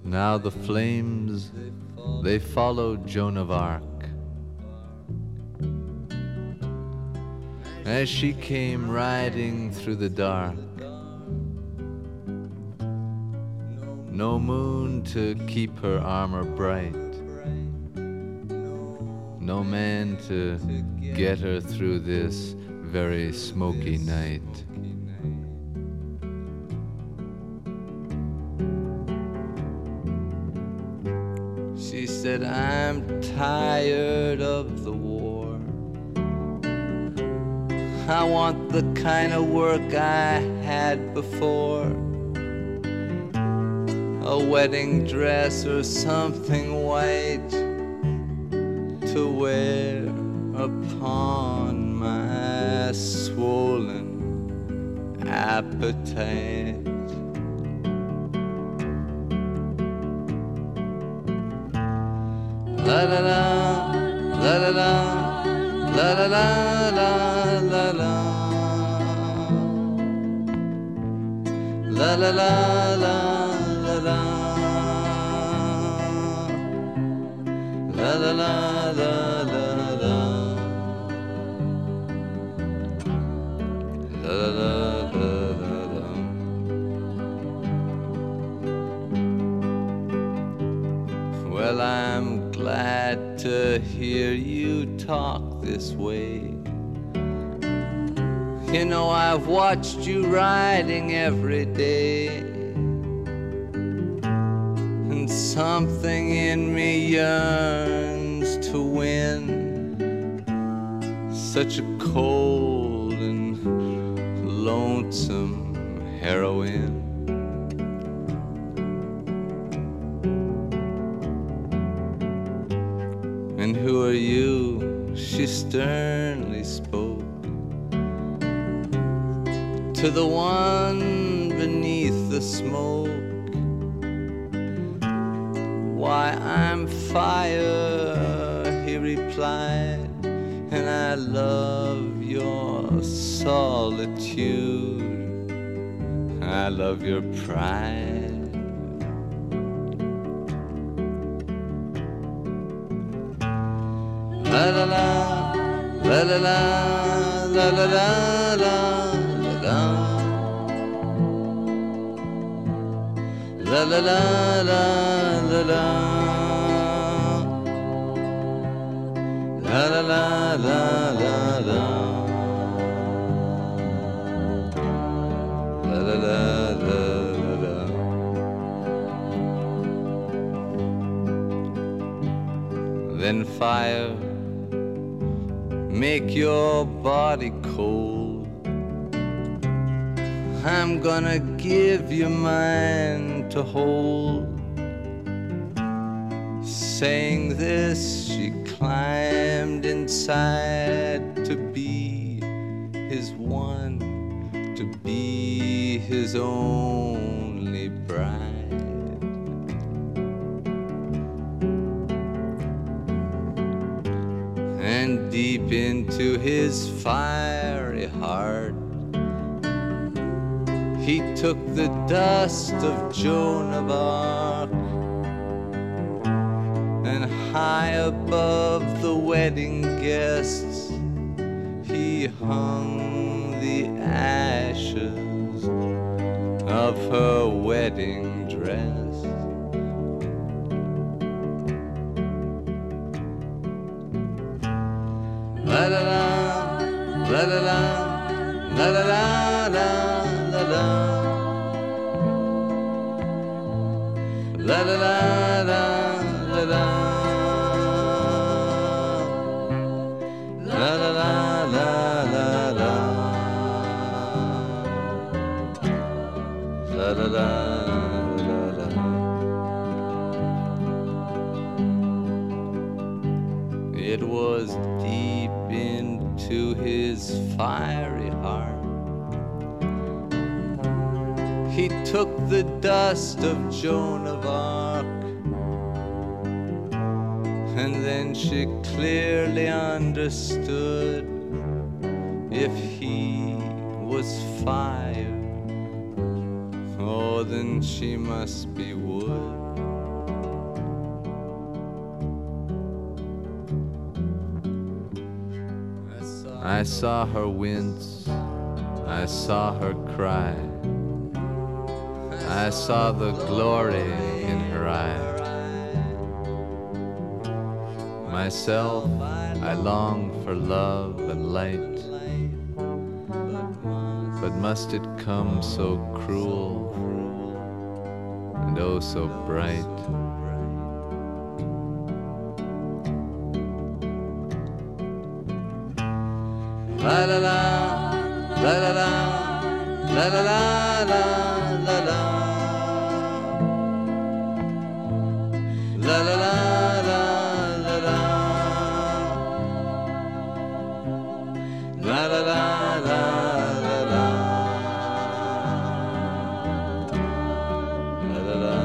Now the flames, they followed Joan of Arc as she came riding through the dark. No moon to keep her armor bright, no man to get her through this very smoky night. She said, I'm tired of the war. I want the kind of work I had before. A wedding dress or something white to wear upon my swollen appetite. La la la, la la la, la la la, la la la, la la la, la la la, la la la, la la la, la la la. Well, I'm glad to hear you talk this way. You know, I've watched you riding every day, and something in me yearns to win such a cold and lonesome heroine. And who are you? She sternly spoke to the one beneath the smoke. Why, I'm fire, he replied, and I love your solitude. I love your pride. La la la, la la la, la la la, la la la, la la la, la la la, la la la, la la la, la la la, la la. Then fire, make your body cold. I'm gonna give you mine to hold. Saying this, she climbed inside to be his one, to be his only bride. And deep into his fiery heart, he took the dust of Joan of Arc, and high above the wedding guests, he hung the ashes of her wedding dress. La la la, la la la, la la la, la la la, la la la, la la la, la la la, la la la, la la la. It was deep into his fiery heart. He took the dust of Joan of Arc, and then she clearly understood if he was fire, oh, then she must be wood. I saw her wince, I saw her cry, I saw the glory in her eye. Myself, I long for love and light, but must it come so cruel and oh so bright? La la la, la la la, la la la, la la la, la la la, la la la, la la la, la la la, la la la.